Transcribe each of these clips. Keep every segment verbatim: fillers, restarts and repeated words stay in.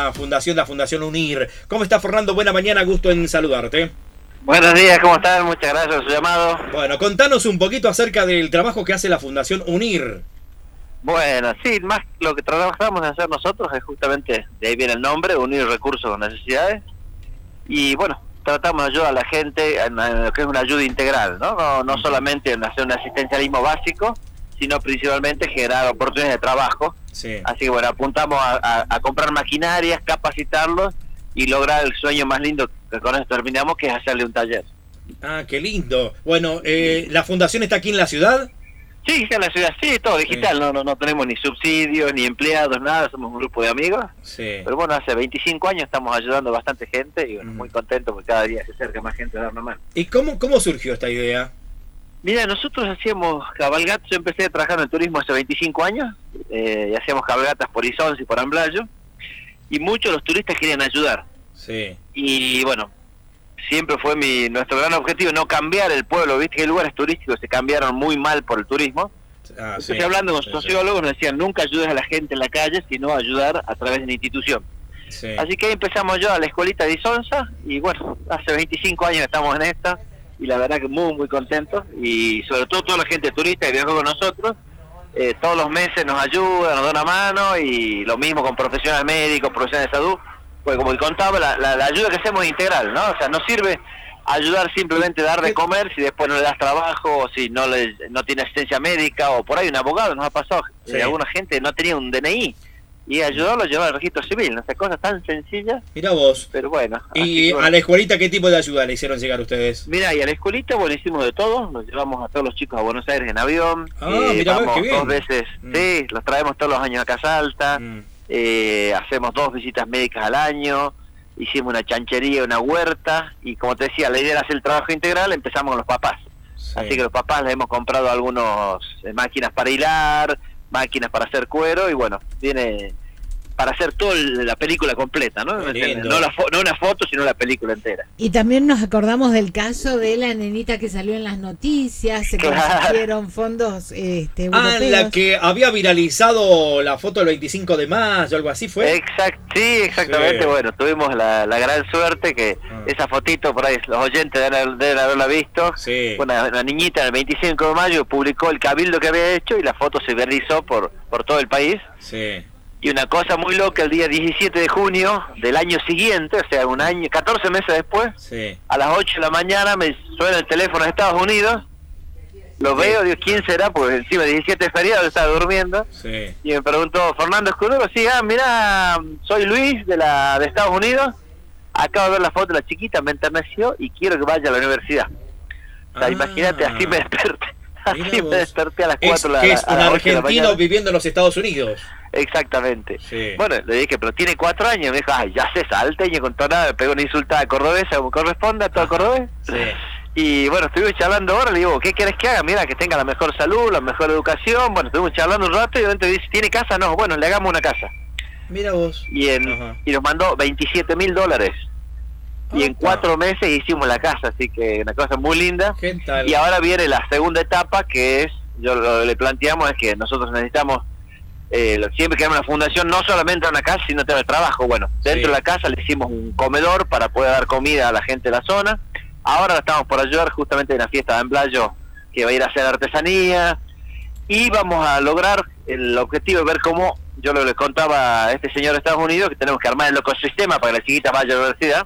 la fundación, la Fundación UNIR. ¿Cómo está, Fernando? Buena mañana, gusto en saludarte. Buenos días, ¿cómo están? Muchas gracias por su llamado. Bueno, contanos un poquito acerca del trabajo que hace la Fundación UNIR. Bueno, sí, más lo que trabajamos de hacer nosotros es justamente, de ahí viene el nombre, unir recursos con necesidades. Y bueno, tratamos de ayudar a la gente en lo que es una ayuda integral, ¿no? No, no solamente en hacer un asistencialismo básico, sino principalmente generar oportunidades de trabajo. Sí. Así que bueno, apuntamos a, a, a comprar maquinarias, capacitarlos y lograr el sueño más lindo que con eso terminamos, que es hacerle un taller. Ah, qué lindo. Bueno, eh, ¿la fundación está aquí en la ciudad? Sí, en la ciudad, sí, todo digital, sí. no, no no tenemos ni subsidios, ni empleados, nada, somos un grupo de amigos. Sí. Pero bueno, hace veinticinco años estamos ayudando a bastante gente y bueno, mm. muy contentos porque cada día se acerca más gente a dar una mano. ¿Y cómo, cómo surgió esta idea? Mira, nosotros hacíamos cabalgatas, yo empecé trabajando en turismo hace veinticinco años, eh, y hacíamos cabalgatas por Isonza y por Amblayo, y muchos de los turistas querían ayudar. Sí. Y bueno, siempre fue mi nuestro gran objetivo, no cambiar el pueblo, viste que hay lugares turísticos se cambiaron muy mal por el turismo. Ah, Entonces sí, hablando con sí, sociólogos sí. nos decían, nunca ayudes a la gente en la calle, sino ayudar a través de una institución. Sí. Así que ahí empezamos yo a la escuelita de Isonza, y bueno, hace veinticinco años estamos en esta, y la verdad que muy muy contentos, y sobre todo toda la gente turista que viajó con nosotros, eh, todos los meses nos ayuda, nos da una mano, y lo mismo con profesionales médicos, profesionales de salud. Pues como contaba, la, la, la ayuda que hacemos es integral, ¿no? O sea, no sirve ayudar simplemente dar de comer si después no le das trabajo, o si no le, no tiene asistencia médica, o por ahí un abogado, nos ha pasado, sí. eh, alguna gente no tenía un D N I, y ayudarlo a llevar al registro civil, no sé, cosas tan sencillas. Mirá vos. Pero bueno. ¿Y bueno. a la escuelita qué tipo de ayuda le hicieron llegar ustedes? Mira, y a la escuelita, bueno, hicimos de todo, nos llevamos a todos los chicos a Buenos Aires en avión, ah, eh, mirá vamos vos, qué bien. dos veces, mm. sí, los traemos todos los años a Casa Alta, mm. eh, hacemos dos visitas médicas al año, hicimos una chanchería, una huerta, y como te decía, la idea era hacer el trabajo integral, empezamos con los papás. Sí. Así que los papás les hemos comprado algunos eh, máquinas para hilar, máquinas para hacer cuero, y bueno, viene para hacer toda la película completa, ¿no? No, la fo no una foto, sino la película entera. Y también nos acordamos del caso de la nenita que salió en las noticias, se claro. consiguieron fondos este, ah, europeos. La que había viralizado la foto del veinticinco de mayo, algo así fue. Exact sí, exactamente, sí. Bueno, tuvimos la, la gran suerte que ah. esa fotito, por ahí los oyentes deben, deben haberla visto, sí. Una, una niñita el veinticinco de mayo publicó el cabildo que había hecho y la foto se viralizó por, por todo el país. Sí. Y una cosa muy loca, el día diecisiete de junio del año siguiente, o sea, un año, catorce meses después, sí. a las ocho de la mañana me suena el teléfono de Estados Unidos, lo sí. veo, digo, ¿quién será? Porque encima el diecisiete de feriado, yo estaba durmiendo, sí. y me preguntó, ¿Fernando Escudero? Sí, ah, mirá, soy Luis de la de Estados Unidos, acabo de ver la foto de la chiquita, me enterneció y quiero que vaya a la universidad. O sea, ah. imagínate, así me desperté. Así me desperté a las cuatro es, de la, es un argentino viviendo en los Estados Unidos. Exactamente. Sí. Bueno, le dije, pero tiene cuatro años. Me dijo, ay, ya sé salteño con tonada. Me pegó una insultada cordobesa, como corresponde a todo cordobés. Sí. Y bueno, estuvimos charlando ahora. Le digo, ¿qué querés que haga? Mira, que tenga la mejor salud, la mejor educación. Bueno, estuvimos charlando un rato y de repente dice, ¿tiene casa? No, bueno, le hagamos una casa. Mira vos. Y, en, y nos mandó veintisiete mil dólares. Y en cuatro meses hicimos la casa, así que una cosa muy linda. ¿Qué tal? Y ahora viene la segunda etapa, que es, yo lo que le planteamos es que nosotros necesitamos, eh, siempre que hay una fundación, no solamente una casa, sino tener trabajo. Bueno, dentro sí. de la casa le hicimos un comedor para poder dar comida a la gente de la zona. Ahora estamos por ayudar justamente en la fiesta de Amblayo, que va a ir a hacer artesanía. Y vamos a lograr el objetivo de ver cómo, yo lo le contaba a este señor de Estados Unidos, que tenemos que armar el ecosistema para que la chiquita vaya a la universidad.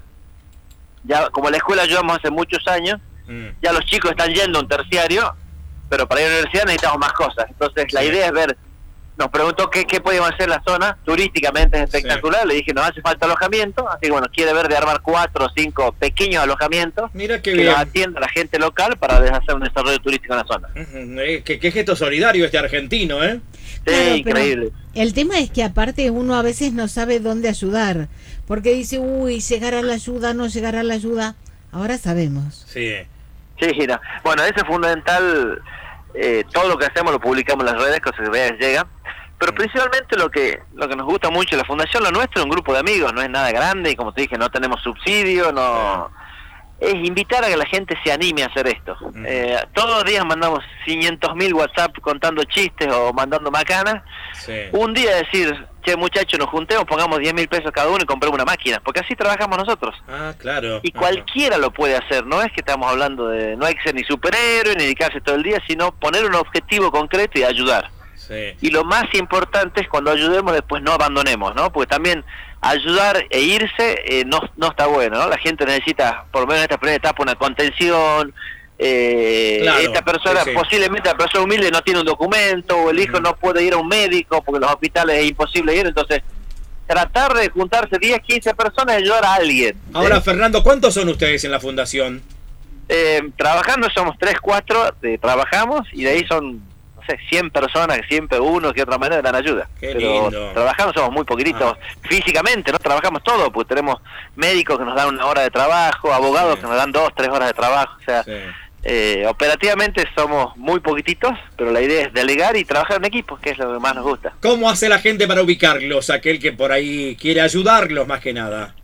Ya como la escuela ayudamos hace muchos años, mm. ya los chicos están yendo a un terciario, pero para ir a la universidad necesitamos más cosas. Entonces sí. la idea es ver, nos preguntó qué, qué podíamos hacer en la zona, turísticamente es espectacular, sí. le dije nos hace falta alojamiento, así que bueno, quiere ver de armar cuatro o cinco pequeños alojamientos. Mira qué que bien. nos atienda a la gente local para hacer un desarrollo turístico en la zona. Uh-huh. eh, qué, qué gesto solidario este argentino, ¿eh? Sí, claro, increíble. El tema es que aparte uno a veces no sabe dónde ayudar, porque dice, uy, llegará la ayuda, no llegará la ayuda. Ahora sabemos. Sí. Sí, no. Bueno, eso es fundamental. Eh, todo lo que hacemos lo publicamos en las redes, cosas que vean llega. Pero sí. principalmente lo que lo que nos gusta mucho de la fundación, lo nuestro es un grupo de amigos, no es nada grande y como te dije, no tenemos subsidio, no es invitar a que la gente se anime a hacer esto. Uh-huh. Eh, todos los días mandamos quinientos mil WhatsApp contando chistes o mandando macanas. Sí. Un día decir, che muchachos, nos juntemos, pongamos diez mil pesos cada uno y compremos una máquina, porque así trabajamos nosotros. Ah, claro. Y cualquiera uh-huh. lo puede hacer, no es que estamos hablando de, no hay que ser ni superhéroe, ni dedicarse todo el día, sino poner un objetivo concreto y ayudar. Sí. Y lo más importante es cuando ayudemos después no abandonemos, ¿no? Porque también ayudar e irse eh, no, no está bueno, ¿no? La gente necesita, por lo menos en esta primera etapa, una contención. Eh, claro, esta persona, sí, sí. posiblemente la persona humilde no tiene un documento, o el hijo uh-huh. no puede ir a un médico porque en los hospitales es imposible ir, entonces tratar de juntarse diez, quince personas y ayudar a alguien. Ahora, ¿sí? Fernando, ¿cuántos son ustedes en la fundación? Eh, trabajando somos tres, cuatro, eh, trabajamos, y de ahí son cien personas, siempre uno que de otra manera dan ayuda. Qué pero lindo. Trabajamos somos muy poquititos, ah. físicamente, ¿no? Trabajamos todo, porque tenemos médicos que nos dan una hora de trabajo, abogados sí. que nos dan dos, tres horas de trabajo, o sea, sí. eh, operativamente somos muy poquititos, pero la idea es delegar y trabajar en equipo, que es lo que más nos gusta. ¿Cómo hace la gente para ubicarlos, aquel que por ahí quiere ayudarlos más que nada?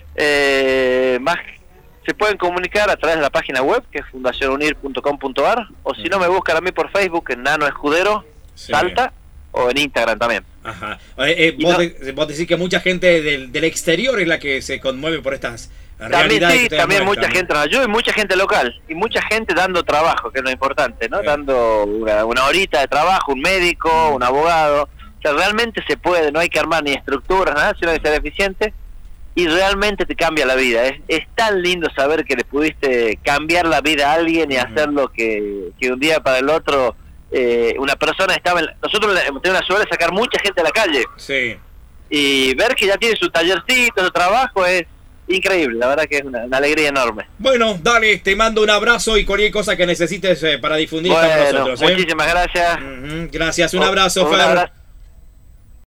Eh, más Se pueden comunicar a través de la página web, que es fundación unir punto com punto a r, o si no me buscan a mí por Facebook, en Nano Escudero, sí. Salta, o en Instagram también. Ajá. Eh, eh, vos, no, de, vos decís que mucha gente del, del exterior es la que se conmueve por estas también, realidades. Sí, que también mucha muestran. gente nos ayuda, y mucha gente local, y mucha gente dando trabajo, que es lo importante, ¿no? Sí. Dando una, una horita de trabajo, un médico, un abogado. O sea, realmente se puede, no hay que armar ni estructuras, nada, sino que ser eficiente. Y realmente te cambia la vida. Es, es tan lindo saber que le pudiste cambiar la vida a alguien y uh-huh. hacerlo que, que un día para el otro eh, una persona estaba en la, nosotros tenemos la suerte de sacar mucha gente a la calle. Sí. Y ver que ya tiene su tallercito, su trabajo, es increíble. La verdad que es una, una alegría enorme. Bueno, dale, te mando un abrazo y cualquier cosa que necesites eh, para difundir bueno, con nosotros. ¿eh? Muchísimas gracias. Uh-huh. Gracias, un abrazo, un, Fer. Un abrazo.